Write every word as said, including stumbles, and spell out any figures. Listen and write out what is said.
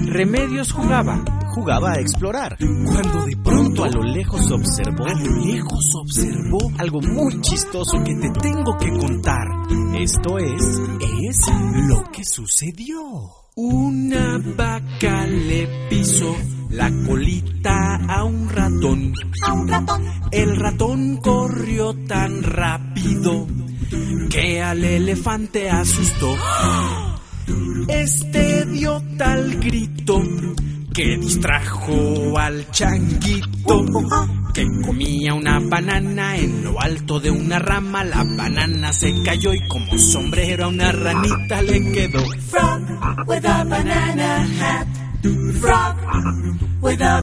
Remedios jugaba, jugaba a explorar, cuando de pronto a lo lejos observó, a lo lejos observó algo muy chistoso que te tengo que contar. Esto es, es lo que sucedió. Una vaca le pisó la colita a un ratón. A un ratón. El ratón corrió tan rápido que al elefante asustó. Este dio tal grito que distrajo al changuito, que comía una banana en lo alto de una rama. La banana se cayó y como sombrero a una ranita le quedó. Frog with a banana hat. Frog with a